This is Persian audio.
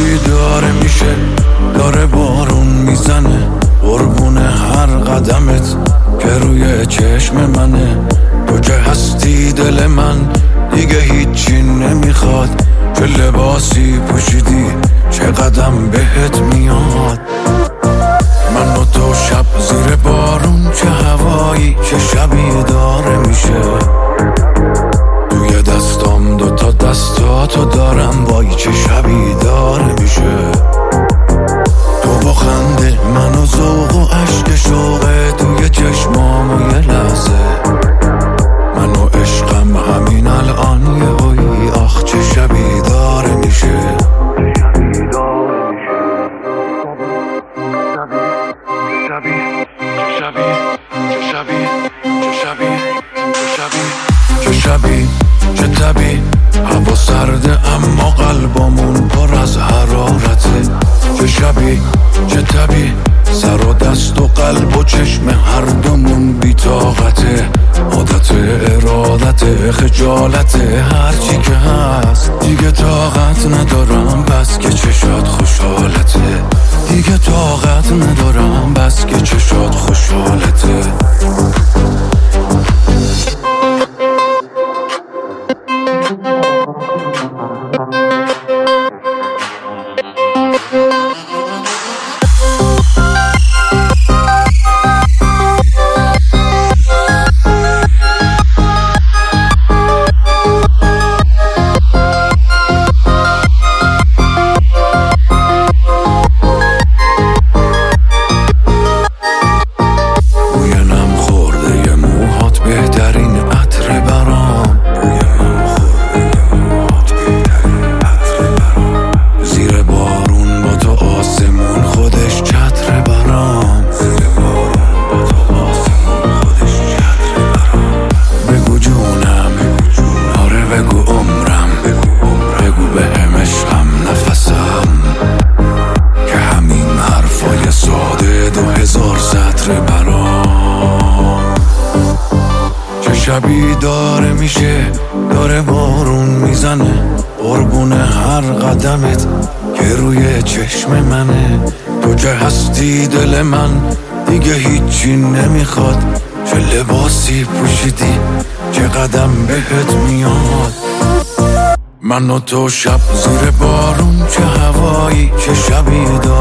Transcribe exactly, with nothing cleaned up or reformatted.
شبی داره میشه، داره بارون میزنه قربون هر قدمت که روی چشم منه. تو که هستی دل من دیگه هیچی نمیخواد، چه لباسی پوشیدی چه قدم بهت میاد. من و تو شب زیر بارون، چه هوایی چه شبی داره میشه. توی دستام دوتا دستاتو دارم، وای چه شبی داره میشه. تو با خنده من و ذوق و عشق شوقه توی چشمام و یه لحظه. من و عشقم همین الان یه هوی، آخ چه شبی داره میشه. شبی شبی شبی شبی چه شبی چه تبی، هوا سرده اما قلبمون پر از حرارته. چه شبی چه تبی، سر و دست و قلب و چشم هر دومون بی طاقته. عادت ارادت خجالت هرچی که هست، دیگه طاقت ندارم بس که چشات خوشحالته. دیگه طاقت ندارم بس که چشات خوشحالته. شبی داره میشه، داره بارون میزنه قربون هر قدمت که روی چشم منه. تو که هستی دل من دیگه هیچی نمیخواد، چه لباسی پوشیدی چه قدم بهت میاد. من و تو شب زیر بارون، چه هوایی چه شبی داره